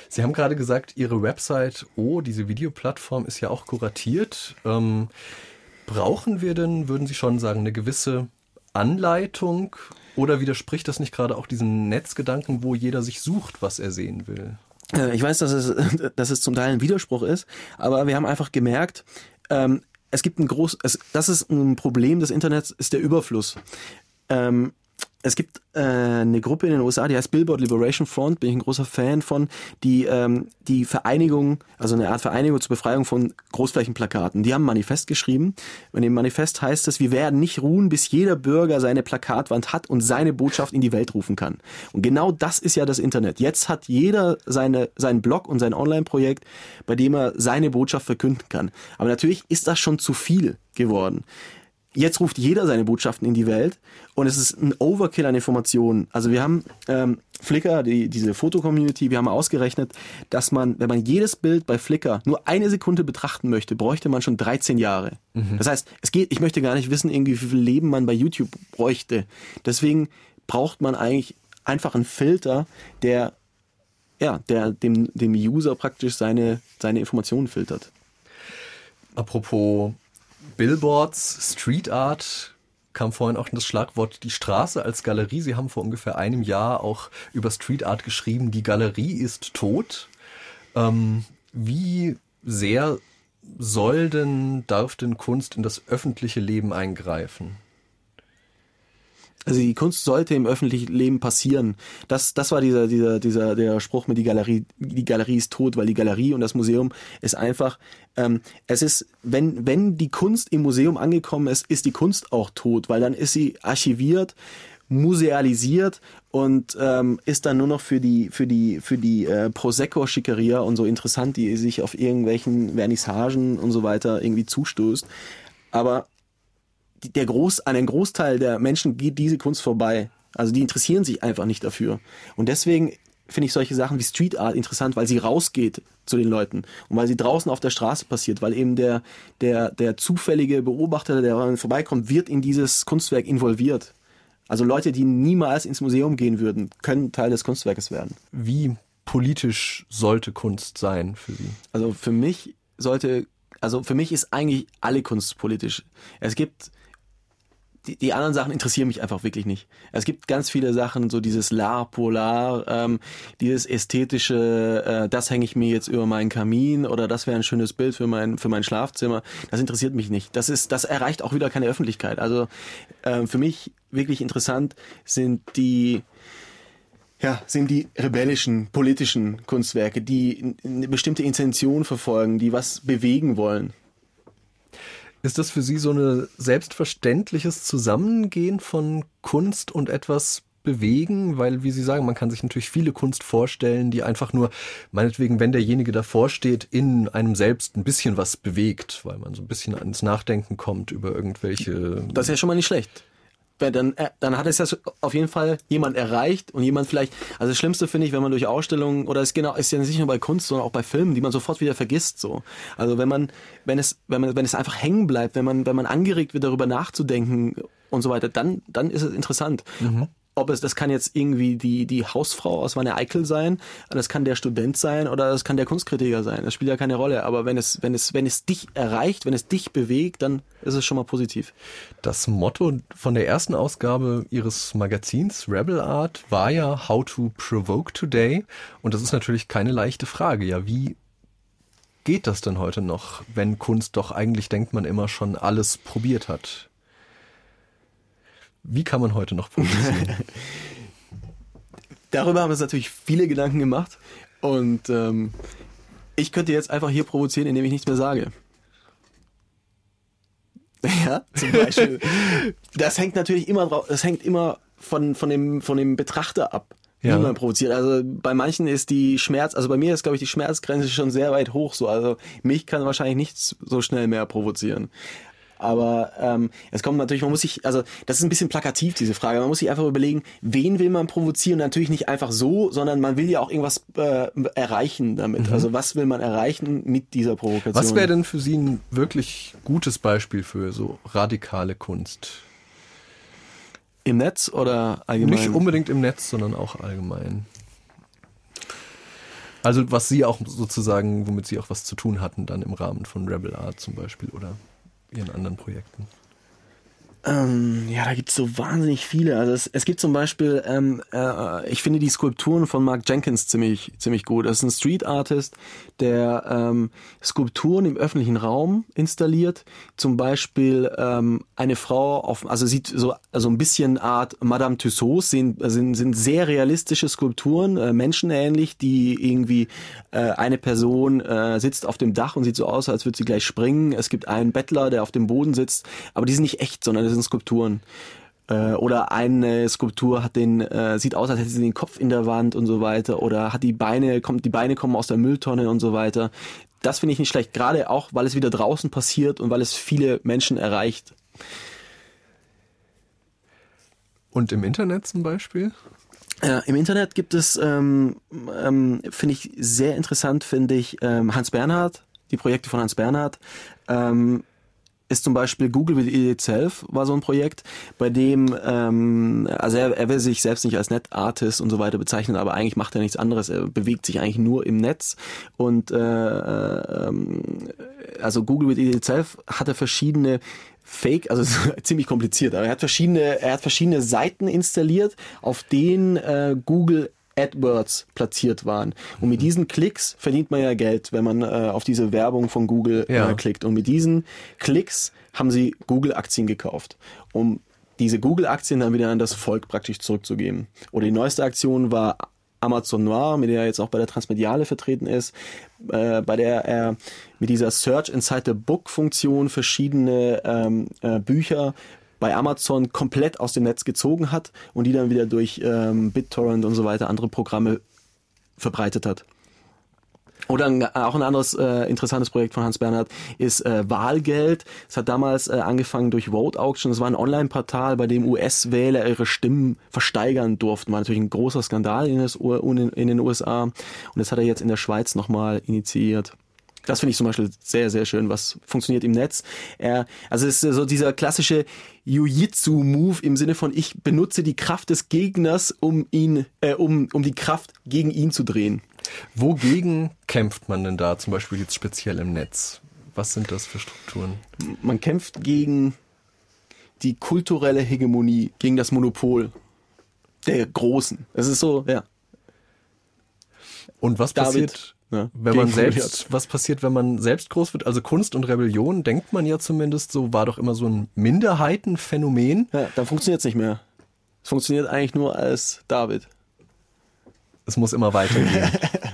Sie haben gerade gesagt, Ihre Website, oh, diese Videoplattform ist ja auch kuratiert. Ähm, brauchen wir denn, würden Sie schon sagen, eine gewisse Anleitung oder widerspricht das nicht gerade auch diesen Netzgedanken, wo jeder sich sucht, was er sehen will? Ich weiß, dass es, dass es zum Teil ein Widerspruch ist, aber wir haben einfach gemerkt, ähm, es gibt ein groß, es, das ist ein Problem des Internets, ist der Überfluss. Ähm, Es gibt äh, eine Gruppe in den U S A, die heißt Billboard Liberation Front, bin ich ein großer Fan von, die ähm, die Vereinigung, also eine Art Vereinigung zur Befreiung von Großflächenplakaten. Die haben ein Manifest geschrieben. Und im Manifest heißt es, wir werden nicht ruhen, bis jeder Bürger seine Plakatwand hat und seine Botschaft in die Welt rufen kann. Und genau das ist ja das Internet. Jetzt hat jeder seine seinen Blog und sein Online-Projekt, bei dem er seine Botschaft verkünden kann. Aber natürlich ist das schon zu viel geworden. Jetzt ruft jeder seine Botschaften in die Welt und es ist ein Overkill an Informationen. Also wir haben ähm, Flickr, die, diese Foto-Community, wir haben ausgerechnet, dass man, wenn man jedes Bild bei Flickr nur eine Sekunde betrachten möchte, bräuchte man schon dreizehn Jahre. Mhm. Das heißt, es geht, ich möchte gar nicht wissen, irgendwie wie viel Leben man bei YouTube bräuchte. Deswegen braucht man eigentlich einfach einen Filter, der, ja, der dem, dem User praktisch seine, seine Informationen filtert. Apropos Billboards, Street Art, kam vorhin auch das Schlagwort die Straße als Galerie. Sie haben vor ungefähr einem Jahr auch über Street Art geschrieben, die Galerie ist tot. Ähm, wie sehr soll denn, darf denn Kunst in das öffentliche Leben eingreifen? Also die Kunst sollte im öffentlichen Leben passieren. Das, das war dieser, dieser, dieser, der Spruch mit die Galerie, die Galerie ist tot, weil die Galerie und das Museum ist einfach, ähm, es ist, wenn, wenn die Kunst im Museum angekommen ist, ist die Kunst auch tot, weil dann ist sie archiviert, musealisiert und ähm, ist dann nur noch für die, für die, für die äh, Prosecco-Schickeria und so interessant, die sich auf irgendwelchen Vernissagen und so weiter irgendwie zustößt. Aber der Groß, an einen Großteil der Menschen geht diese Kunst vorbei. Also die interessieren sich einfach nicht dafür. Und deswegen finde ich solche Sachen wie Street Art interessant, weil sie rausgeht zu den Leuten und weil sie draußen auf der Straße passiert, weil eben der, der, der zufällige Beobachter, der vorbeikommt, wird in dieses Kunstwerk involviert. Also Leute, die niemals ins Museum gehen würden, können Teil des Kunstwerkes werden. Wie politisch sollte Kunst sein für Sie? Also für mich sollte, also für mich ist eigentlich alle Kunst politisch. Es gibt Die, die anderen Sachen interessieren mich einfach wirklich nicht. Es gibt ganz viele Sachen, so dieses L'art polar, ähm, dieses ästhetische, äh, das hänge ich mir jetzt über meinen Kamin oder das wäre ein schönes Bild für mein für mein Schlafzimmer. Das interessiert mich nicht. Das ist, das erreicht auch wieder keine Öffentlichkeit. Also äh, für mich wirklich interessant sind die Ja, sind die rebellischen, politischen Kunstwerke, die eine bestimmte Intention verfolgen, die was bewegen wollen. Ist das für Sie so ein selbstverständliches Zusammengehen von Kunst und etwas bewegen? Weil, wie Sie sagen, man kann sich natürlich viele Kunst vorstellen, die einfach nur, meinetwegen, wenn derjenige davor steht, in einem selbst ein bisschen was bewegt, weil man so ein bisschen ans Nachdenken kommt über irgendwelche... Das ist ja schon mal nicht schlecht. Dann, dann hat es ja auf jeden Fall jemand erreicht und jemand vielleicht, also das Schlimmste finde ich, wenn man durch Ausstellungen, oder es genau, ist ja nicht nur bei Kunst, sondern auch bei Filmen, die man sofort wieder vergisst, so. Also wenn man, wenn es, wenn man, wenn es einfach hängen bleibt, wenn man, wenn man angeregt wird, darüber nachzudenken und so weiter, dann, dann ist es interessant. Mhm. Ob es, das kann jetzt irgendwie die, die Hausfrau aus Wanne Eickel sein, das kann der Student sein oder das kann der Kunstkritiker sein. Das spielt ja keine Rolle. Aber wenn es, wenn es, wenn es dich erreicht, wenn es dich bewegt, dann ist es schon mal positiv. Das Motto von der ersten Ausgabe Ihres Magazins Rebel Art war ja How to Provoke Today. Und das ist natürlich keine leichte Frage. Ja, wie geht das denn heute noch, wenn Kunst doch eigentlich, denkt man, immer schon alles probiert hat? Wie kann man heute noch provozieren? Darüber haben wir uns natürlich viele Gedanken gemacht. Und ähm, ich könnte jetzt einfach hier provozieren, indem ich nichts mehr sage. Ja, zum Beispiel. Das hängt natürlich immer drauf, das hängt immer von, von, dem, von dem Betrachter ab, wie ja. man provoziert. Also bei manchen ist die Schmerz, also bei mir ist, glaube ich, die Schmerzgrenze schon sehr weit hoch. So. Also mich kann wahrscheinlich nichts so schnell mehr provozieren. Aber ähm, es kommt natürlich, man muss sich, also das ist ein bisschen plakativ, diese Frage. Man muss sich einfach überlegen, wen will man provozieren? Natürlich nicht einfach so, sondern man will ja auch irgendwas äh, erreichen damit. Mhm. Also was will man erreichen mit dieser Provokation? Was wäre denn für Sie ein wirklich gutes Beispiel für so radikale Kunst? Im Netz oder allgemein? Nicht unbedingt im Netz, sondern auch allgemein. Also was Sie auch sozusagen, womit Sie auch was zu tun hatten dann im Rahmen von Rebel Art zum Beispiel oder Ihren anderen Projekten. Ähm, ja, da gibt es so wahnsinnig viele. Also es, es gibt zum Beispiel, ähm, äh, ich finde die Skulpturen von Mark Jenkins ziemlich ziemlich gut. Das ist ein Street Artist, der ähm, Skulpturen im öffentlichen Raum installiert. Zum Beispiel ähm, eine Frau auf, also sieht so also ein bisschen Art Madame Tussauds, sind sind, sind sehr realistische Skulpturen, äh, menschenähnlich, die irgendwie äh, eine Person äh, sitzt auf dem Dach und sieht so aus, als würde sie gleich springen. Es gibt einen Bettler, der auf dem Boden sitzt, aber die sind nicht echt, sondern das sind Skulpturen. Äh, oder eine Skulptur hat den, äh, sieht aus, als hätte sie den Kopf in der Wand und so weiter. Oder hat die Beine, kommt, die Beine kommen aus der Mülltonne und so weiter. Das finde ich nicht schlecht, gerade auch, weil es wieder draußen passiert und weil es viele Menschen erreicht. Und im Internet zum Beispiel? Ja, im Internet gibt es, ähm, ähm, finde ich sehr interessant, finde ich, ähm, Hans Bernhard, die Projekte von Hans Bernhard. Ähm, ist zum Beispiel Google with Itself war so ein Projekt, bei dem, ähm, also er, er will sich selbst nicht als Net-Artist und so weiter bezeichnen, aber eigentlich macht er nichts anderes. Er bewegt sich eigentlich nur im Netz und äh, äh, also Google with Itself hatte verschiedene Fake, also ziemlich kompliziert, aber er hat verschiedene, er hat verschiedene Seiten installiert, auf denen äh, Google AdWords platziert waren. Und mit diesen Klicks verdient man ja Geld, wenn man äh, auf diese Werbung von Google ja. äh, klickt. Und mit diesen Klicks haben sie Google-Aktien gekauft, um diese Google-Aktien dann wieder an das Volk praktisch zurückzugeben. Oder die neueste Aktion war Amazon Noir, mit der er jetzt auch bei der Transmediale vertreten ist, äh, bei der er mit dieser Search Inside the Book-Funktion verschiedene ähm, äh, Bücher bei Amazon komplett aus dem Netz gezogen hat und die dann wieder durch ähm, BitTorrent und so weiter andere Programme verbreitet hat. Oder ein, auch ein anderes äh, interessantes Projekt von Hans Bernhard ist äh, Wahlgeld. Es hat damals äh, angefangen durch Vote Auction. Das war ein Online-Portal, bei dem U S-Wähler ihre Stimmen versteigern durften. War natürlich ein großer Skandal in, das, in, in den U S A. Und das hat er jetzt in der Schweiz nochmal initiiert. Das finde ich zum Beispiel sehr, sehr schön, was funktioniert im Netz. Er, also es ist so dieser klassische Jiu-Jitsu-Move im Sinne von, ich benutze die Kraft des Gegners, um ihn, äh, um, um die Kraft gegen ihn zu drehen. Wogegen kämpft man denn da, zum Beispiel jetzt speziell im Netz? Was sind das für Strukturen? Man kämpft gegen die kulturelle Hegemonie, gegen das Monopol der Großen. Es ist so, ja. Und was David, passiert... Ja, wenn man selbst, was passiert, wenn man selbst groß wird? Also Kunst und Rebellion, denkt man ja zumindest so, war doch immer so ein Minderheitenphänomen. Ja, dann funktioniert es nicht mehr. Es funktioniert eigentlich nur als David. Es muss immer weitergehen.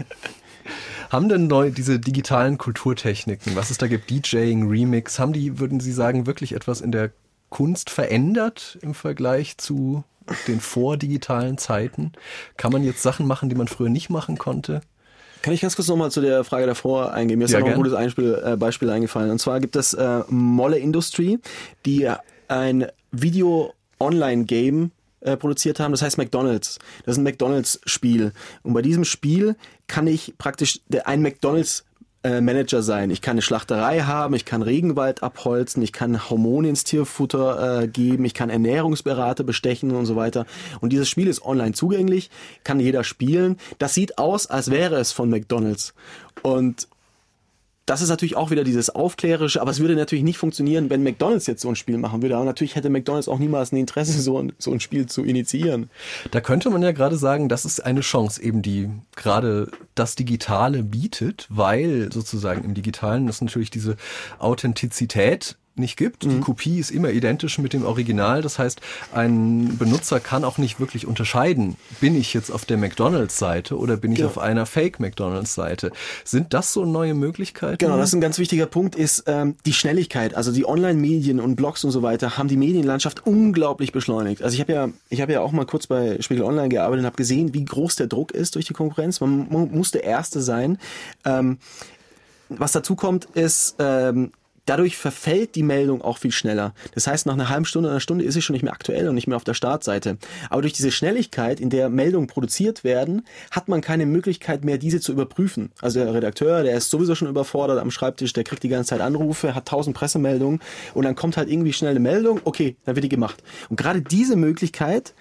Haben denn neu diese digitalen Kulturtechniken, was es da gibt, DJing, Remix, haben die, würden Sie sagen, wirklich etwas in der Kunst verändert im Vergleich zu den vordigitalen Zeiten? Kann man jetzt Sachen machen, die man früher nicht machen konnte? Kann ich ganz kurz nochmal zu der Frage davor eingehen? Mir ist ja da noch ein gern. gutes Einspiel, äh, Beispiel eingefallen. Und zwar gibt es äh, Molle Industry, die ein Video-Online-Game äh, produziert haben, das heißt McDonald's. Das ist ein McDonald's-Spiel. Und bei diesem Spiel kann ich praktisch der, ein McDonald's Manager sein. Ich kann eine Schlachterei haben, ich kann Regenwald abholzen, ich kann Hormone ins Tierfutter äh, geben, ich kann Ernährungsberater bestechen und so weiter. Und dieses Spiel ist online zugänglich, kann jeder spielen. Das sieht aus, als wäre es von McDonald's. Und das ist natürlich auch wieder dieses Aufklärerische, aber es würde natürlich nicht funktionieren, wenn McDonald's jetzt so ein Spiel machen würde. Aber natürlich hätte McDonald's auch niemals ein Interesse, so ein, so ein Spiel zu initiieren. Da könnte man ja gerade sagen, das ist eine Chance, eben die gerade das Digitale bietet, weil sozusagen im Digitalen es natürlich diese Authentizität nicht gibt. Die Kopie ist immer identisch mit dem Original. Das heißt, ein Benutzer kann auch nicht wirklich unterscheiden, bin ich jetzt auf der McDonald's-Seite oder bin ich Genau. auf einer Fake-McDonald's-Seite. Sind das so neue Möglichkeiten? Genau, das ist ein ganz wichtiger Punkt, ist ähm, die Schnelligkeit. Also die Online-Medien und Blogs und so weiter haben die Medienlandschaft unglaublich beschleunigt. Also ich habe ja, ich habe ja auch mal kurz bei Spiegel Online gearbeitet und habe gesehen, wie groß der Druck ist durch die Konkurrenz. Man, man muss der Erste sein. Ähm, was dazu kommt, ist ähm, dadurch verfällt die Meldung auch viel schneller. Das heißt, nach einer halben Stunde, einer Stunde ist sie schon nicht mehr aktuell und nicht mehr auf der Startseite. Aber durch diese Schnelligkeit, in der Meldungen produziert werden, hat man keine Möglichkeit mehr, diese zu überprüfen. Also der Redakteur, der ist sowieso schon überfordert am Schreibtisch, der kriegt die ganze Zeit Anrufe, hat tausend Pressemeldungen und dann kommt halt irgendwie schnell eine Meldung, okay, dann wird die gemacht. Und gerade diese Möglichkeit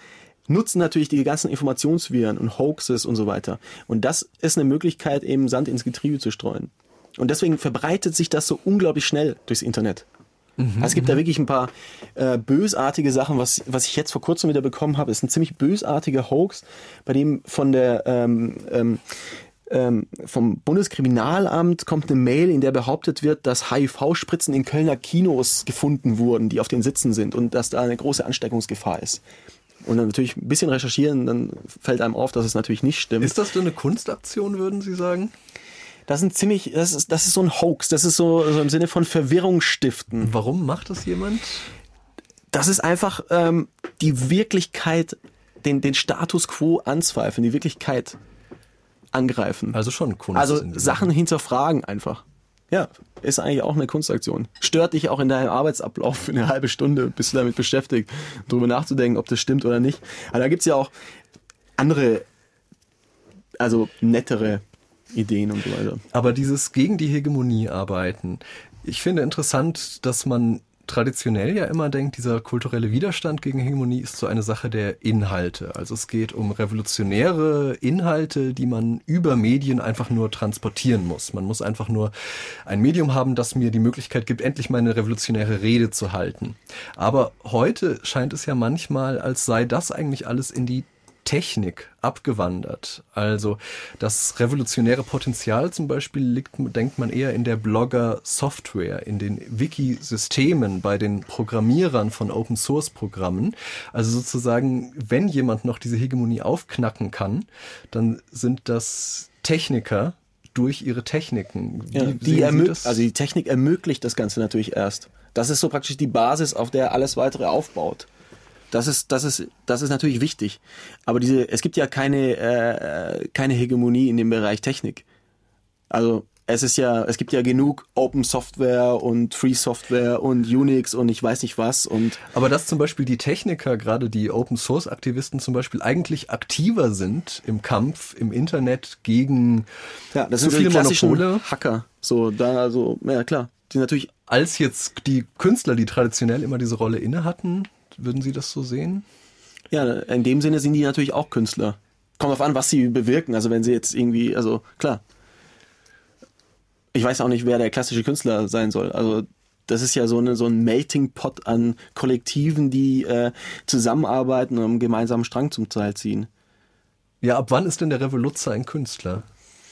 nutzen natürlich die ganzen Informationsviren und Hoaxes und so weiter. Und das ist eine Möglichkeit, eben Sand ins Getriebe zu streuen. Und deswegen verbreitet sich das so unglaublich schnell durchs Internet. Mhm, also es gibt da wirklich ein paar äh, bösartige Sachen, was, was ich jetzt vor kurzem wieder bekommen habe, ist ein ziemlich bösartiger Hoax, bei dem von der ähm, ähm, ähm, vom Bundeskriminalamt kommt eine Mail, in der behauptet wird, dass H I V-Spritzen in Kölner Kinos gefunden wurden, die auf den Sitzen sind und dass da eine große Ansteckungsgefahr ist. Und dann natürlich ein bisschen recherchieren, dann fällt einem auf, dass es natürlich nicht stimmt. Ist das denn eine Kunstaktion, würden Sie sagen? Das sind ziemlich, das ist, das ist so ein Hoax, das ist so, so im Sinne von Verwirrung stiften. Warum macht das jemand? Das ist einfach ähm, die Wirklichkeit, den, den Status quo anzweifeln, die Wirklichkeit angreifen. Also schon Kunst. Also Sachen hinterfragen einfach. Ja, ist eigentlich auch eine Kunstaktion. Stört dich auch in deinem Arbeitsablauf für eine halbe Stunde, bist du damit beschäftigt, darüber nachzudenken, ob das stimmt oder nicht. Aber da gibt's ja auch andere, also nettere Ideen und so weiter. Aber dieses gegen die Hegemonie arbeiten, ich finde interessant, dass man traditionell ja immer denkt, dieser kulturelle Widerstand gegen Hegemonie ist so eine Sache der Inhalte. Also es geht um revolutionäre Inhalte, die man über Medien einfach nur transportieren muss. Man muss einfach nur ein Medium haben, das mir die Möglichkeit gibt, endlich meine revolutionäre Rede zu halten. Aber heute scheint es ja manchmal, als sei das eigentlich alles in die Technik abgewandert. Also das revolutionäre Potenzial zum Beispiel liegt, denkt man eher in der Blogger-Software, in den Wiki-Systemen, bei den Programmierern von Open-Source-Programmen. Also sozusagen, wenn jemand noch diese Hegemonie aufknacken kann, dann sind das Techniker durch ihre Techniken. Ja, die ermög- also die Technik ermöglicht das Ganze natürlich erst. Das ist so praktisch die Basis, auf der alles weitere aufbaut. Das ist, das ist, das ist natürlich wichtig. Aber diese, es gibt ja keine, äh, keine Hegemonie in dem Bereich Technik. Also es ist ja, es gibt ja genug Open Software und Free Software und Unix und ich weiß nicht was und. Aber dass zum Beispiel die Techniker, gerade die Open Source Aktivisten zum Beispiel eigentlich aktiver sind im Kampf im Internet gegen ja, das zu sind viele die klassischen Monopole. Hacker. So, da, also, ja klar. Die natürlich. Als jetzt die Künstler, die traditionell immer diese Rolle inne hatten. Würden Sie das so sehen? Ja, in dem Sinne sind die natürlich auch Künstler. Kommt auf an, was sie bewirken. Also wenn sie jetzt irgendwie, also klar. Ich weiß auch nicht, wer der klassische Künstler sein soll. Also das ist ja so, eine, so ein Melting Pot an Kollektiven, die äh, zusammenarbeiten und einen gemeinsamen Strang zum Teil ziehen. Ja, ab wann ist denn der Revoluzzer ein Künstler?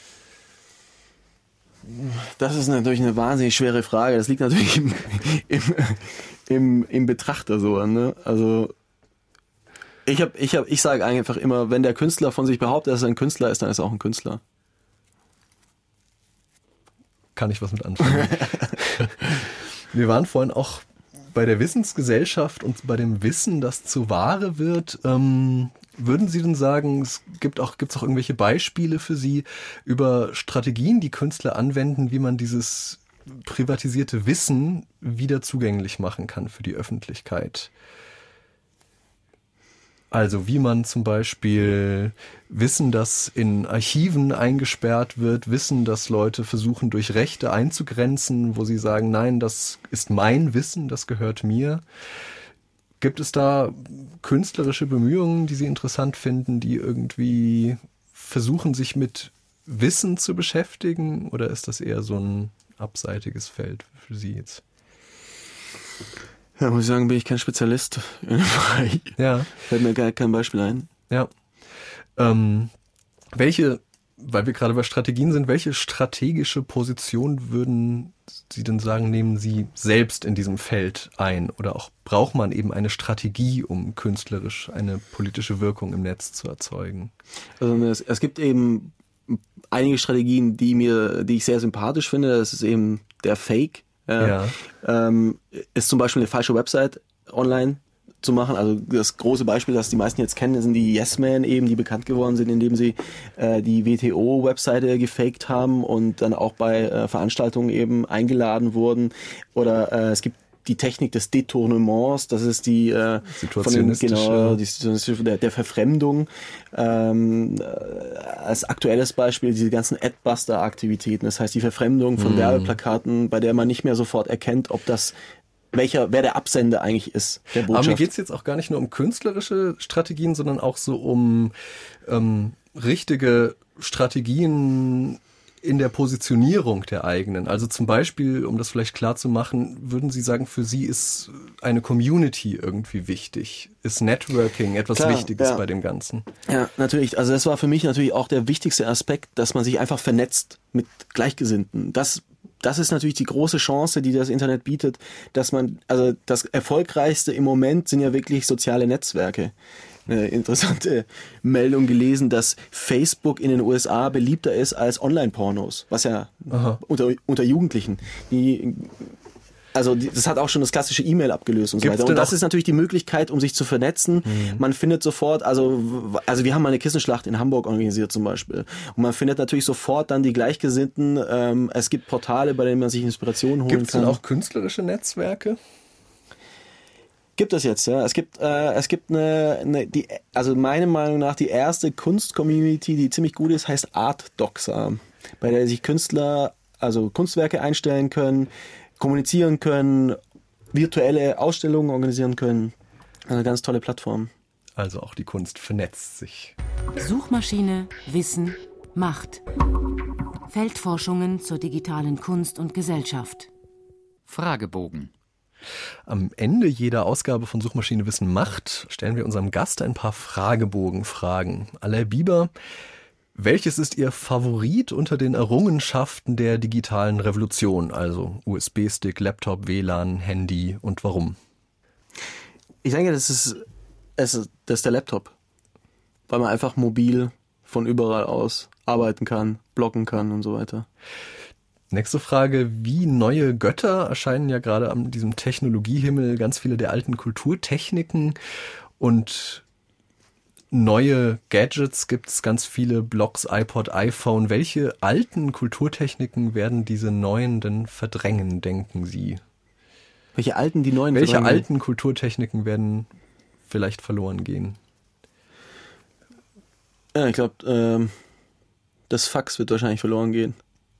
Das ist natürlich eine wahnsinnig schwere Frage. Das liegt natürlich im, im, im, im Betrachter so. Ne? Also ich hab, ich hab, ich sage einfach immer, wenn der Künstler von sich behauptet, dass er ein Künstler ist, dann ist er auch ein Künstler. Kann ich was mit anfangen. Wir waren vorhin auch bei der Wissensgesellschaft und bei dem Wissen, das zu Ware wird. Ähm, würden Sie denn sagen, es gibt auch, gibt's auch irgendwelche Beispiele für Sie über Strategien, die Künstler anwenden, wie man dieses privatisierte Wissen wieder zugänglich machen kann für die Öffentlichkeit? Also wie man zum Beispiel Wissen, das in Archiven eingesperrt wird, Wissen, das Leute versuchen durch Rechte einzugrenzen, wo sie sagen, nein, das ist mein Wissen, das gehört mir. Gibt es da künstlerische Bemühungen, die Sie interessant finden, die irgendwie versuchen, sich mit Wissen zu beschäftigen? Oder ist das eher so ein abseitiges Feld für Sie jetzt? Ja, muss ich sagen, bin ich kein Spezialist in dem Bereich. Ja. Fällt mir gar kein Beispiel ein. Ja. Ähm, welche, weil wir gerade bei Strategien sind, welche strategische Position würden Sie denn sagen, nehmen Sie selbst in diesem Feld ein? Oder auch braucht man eben eine Strategie, um künstlerisch eine politische Wirkung im Netz zu erzeugen? Also es, es gibt eben einige Strategien, die mir, die ich sehr sympathisch finde. Das ist eben der Fake. Ja. Ja. Ähm, ist zum Beispiel eine falsche Website online zu machen. Also das große Beispiel, das die meisten jetzt kennen, sind die Yes Men eben, die bekannt geworden sind, indem sie äh, die W T O-Webseite gefaked haben und dann auch bei äh, Veranstaltungen eben eingeladen wurden. Oder äh, es gibt die Technik des Detournements, das ist die äh, von den, genau, die, der, der Verfremdung. Ähm, äh, als aktuelles Beispiel diese ganzen Adbuster-Aktivitäten, das heißt die Verfremdung von mm. Werbeplakaten, bei der man nicht mehr sofort erkennt, ob das welcher, wer der Absender eigentlich ist, der Botschaft. Aber mir geht es jetzt auch gar nicht nur um künstlerische Strategien, sondern auch so um ähm, richtige Strategien in der Positionierung der eigenen. Also zum Beispiel, um das vielleicht klar zu machen, würden Sie sagen, für Sie ist eine Community irgendwie wichtig? Ist Networking etwas Klar, Wichtiges ja. bei dem Ganzen? Ja, natürlich. Also das war für mich natürlich auch der wichtigste Aspekt, dass man sich einfach vernetzt mit Gleichgesinnten. Das Das ist natürlich die große Chance, die das Internet bietet, dass man, also das Erfolgreichste im Moment sind ja wirklich soziale Netzwerke. Eine interessante Meldung gelesen, dass Facebook in den U S A beliebter ist als Online-Pornos, was ja unter, unter Jugendlichen, die, also die, das hat auch schon das klassische E-Mail abgelöst und so Gibt's weiter. Und das auch ist natürlich die Möglichkeit, um sich zu vernetzen. Mhm. Man findet sofort, also, also wir haben mal eine Kissenschlacht in Hamburg organisiert zum Beispiel. Und man findet natürlich sofort dann die Gleichgesinnten. Ähm, es gibt Portale, bei denen man sich Inspiration holen Gibt's kann. Gibt es denn auch künstlerische Netzwerke? Gibt es jetzt, ja. Es gibt, äh, es gibt eine, eine, die, also meiner Meinung nach die erste Kunst-Community, die ziemlich gut ist, heißt Artdoxa, bei der sich Künstler, also Kunstwerke einstellen können, kommunizieren können, virtuelle Ausstellungen organisieren können. Eine ganz tolle Plattform. Also auch die Kunst vernetzt sich. Suchmaschine, Wissen, Macht. Feldforschungen zur digitalen Kunst und Gesellschaft. Fragebogen. Am Ende jeder Ausgabe von Suchmaschine Wissen Macht stellen wir unserem Gast ein paar Fragebogenfragen. Alain Biber, welches ist Ihr Favorit unter den Errungenschaften der digitalen Revolution? Also U S B-Stick, Laptop, W L A N, Handy und warum? Ich denke, das ist, es ist, das ist der Laptop. Weil man einfach mobil von überall aus arbeiten kann, bloggen kann und so weiter. Nächste Frage, wie neue Götter erscheinen ja gerade an diesem Technologiehimmel ganz viele der alten Kulturtechniken und neue Gadgets gibt es, ganz viele Blogs, iPod, iPhone. Welche alten Kulturtechniken werden diese neuen denn verdrängen, denken Sie? Welche alten, die neuen Welche verdrängen? alten Kulturtechniken werden vielleicht verloren gehen? Ja, ich glaube, ähm, das Fax wird wahrscheinlich verloren gehen.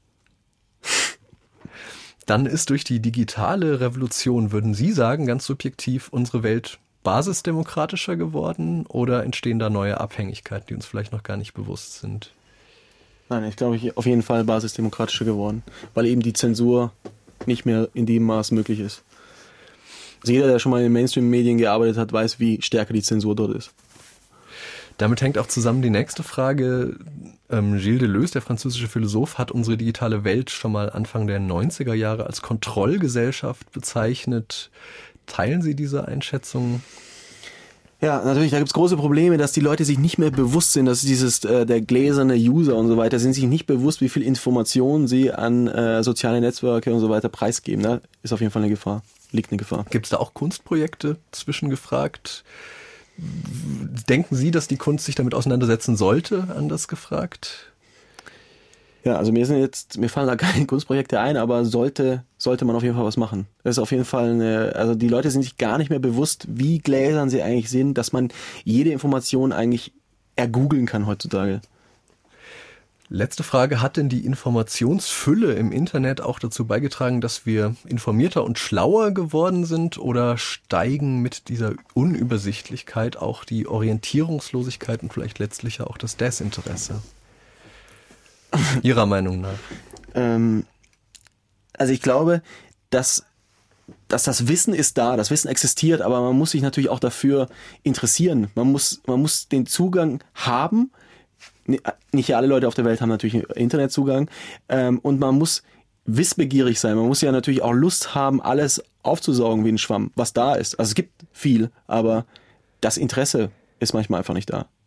Dann ist durch die digitale Revolution, würden Sie sagen, ganz subjektiv, unsere Welt basisdemokratischer geworden oder entstehen da neue Abhängigkeiten, die uns vielleicht noch gar nicht bewusst sind? Nein, ich glaube, auf jeden Fall basisdemokratischer geworden, weil eben die Zensur nicht mehr in dem Maß möglich ist. Also jeder, der schon mal in den Mainstream-Medien gearbeitet hat, weiß, wie stärker die Zensur dort ist. Damit hängt auch zusammen die nächste Frage. Ähm, Gilles Deleuze, der französische Philosoph, hat unsere digitale Welt schon mal Anfang der neunziger Jahre als Kontrollgesellschaft bezeichnet. Teilen Sie diese Einschätzung? Ja, natürlich, da gibt's große Probleme, dass die Leute sich nicht mehr bewusst sind, dass dieses äh, der gläserne User und so weiter, sind sich nicht bewusst, wie viel Informationen sie an äh, soziale Netzwerke und so weiter preisgeben. Da ist auf jeden Fall eine Gefahr, liegt eine Gefahr. Gibt es da auch Kunstprojekte zwischengefragt? Denken Sie, dass die Kunst sich damit auseinandersetzen sollte, anders gefragt? Ja, also mir sind jetzt, mir fallen da keine Kunstprojekte ein, aber sollte, sollte man auf jeden Fall was machen. Das ist auf jeden Fall eine, also die Leute sind sich gar nicht mehr bewusst, wie gläsern sie eigentlich sind, dass man jede Information eigentlich ergoogeln kann heutzutage. Letzte Frage, hat denn die Informationsfülle im Internet auch dazu beigetragen, dass wir informierter und schlauer geworden sind, oder steigen mit dieser Unübersichtlichkeit auch die Orientierungslosigkeit und vielleicht letztlich auch das Desinteresse? Ihrer Meinung nach? Ähm, also ich glaube, dass, dass das Wissen ist da, das Wissen existiert, aber man muss sich natürlich auch dafür interessieren. Man muss, man muss den Zugang haben. Nicht alle Leute auf der Welt haben natürlich Internetzugang, ähm, und man muss wissbegierig sein. Man muss ja natürlich auch Lust haben, alles aufzusaugen wie ein Schwamm, was da ist. Also es gibt viel, aber das Interesse ist manchmal einfach nicht da.